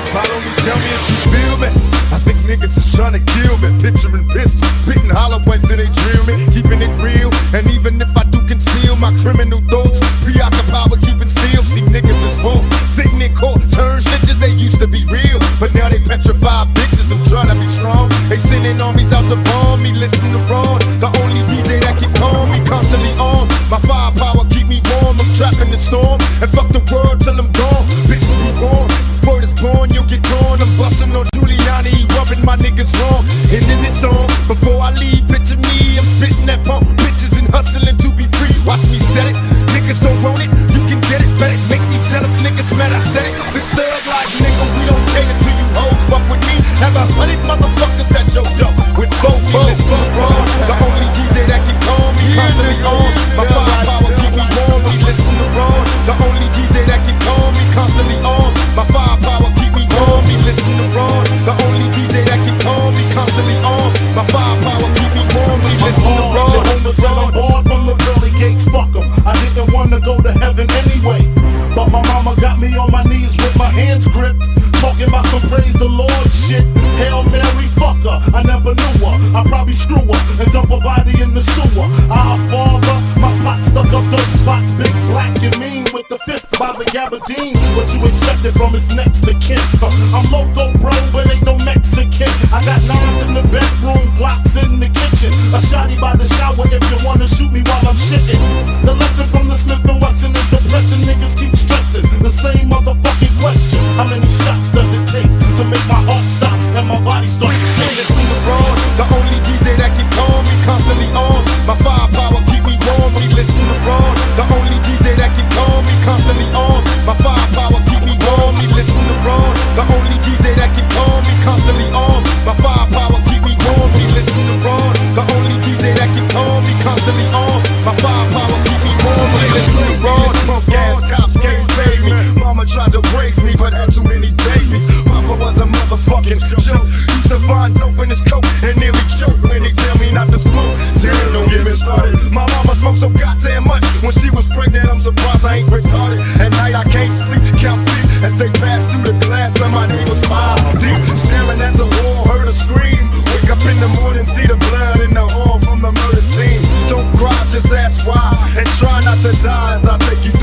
Follow me, tell me if you feel me. I think niggas is trying to kill me. Picturing pistols, spitting hollow points till they drill me. Keeping it real, and even if I do conceal my criminal thoughts, preoccupied with keeping still. See niggas is false, sitting in court, turn snitches. They used to be real, but now they petrified bitches. I'm trying to be strong. They sending armies out to bomb me. Listen to Ron, the only DJ that can calm me, constantly on. My firepower keep me warm. I'm trapped in the storm, and fuck the world till I'm gone. Bitches be warm. Word is born, you'll get torn. I'm busting on Giuliani, rubbing my niggas wrong. And then it's on. Before I leave, picture me, I'm spitting that pump. Bitches and hustling to be free. Watch me set it. Niggas don't want it, you can get it. Better make these jealous niggas mad. I said it. This thug like nigga, we don't cater to you hoes. Fuck with me. Have 100 motherfuckers at your door with both listen strong. The only DJ that can calm me, constantly on. My firepower keep me warm. We listen to Ron. The only DJ that can calm me, constantly on. My firepower keep me warm. We listen to Ron. The only DJ that can calm me, constantly on. My firepower keep me warm. We listen to Ron. Jehovah said I'm born from the pearly gates. Fuck 'em. I didn't wanna go to heaven anyway, but my mama got me on my knees with my hands gripped, talking about some praise the Lord shit. Hail Mary, fuck her, I never knew her. I probably screw her and dump her body in the sewer. Our Father, my pot stuck up dirt spots, big black and mean with the fifth by the gabardine. What you expected from his next to kin? I'm loco, bro, but ain't no Mexican. I got nines in the bedroom, blocks in the kitchen, a shotty by the shower if you wanna shoot me while I'm shitting. The lesson from the Smith & Wesson is depressing. Niggas keep stressing the same motherfucking question. How many shots does it take to make my heart stop and my body start shaking? The only DJ that can calm me, constantly on. My firepower keep me warm. We listen to Ron. The only DJ that can calm me, constantly on. My firepower keep me warm. We listen to Ron. The only DJ that can calm me, constantly on. My firepower keep me warm. We listen to Ron. The only DJ that can calm me, constantly on. My firepower keep me warm. We listen to Ron. Punk ass cops can't save me. Mama tried to raise me, but had too many babies. Papa was a motherfucking joke. Used to find dope in his coat and nearly choke when they tell me not to smoke. Damn, don't get me started. My mama smoked so goddamn much when she was pregnant. I'm surprised I ain't retarded. At night I can't sleep, count feet as they pass through the glass. And my name was 5 deep, staring at the wall, heard a scream. Wake up in the morning, see the blood in the hall from the murder scene. Don't cry, just ask why, and try not to die as I take you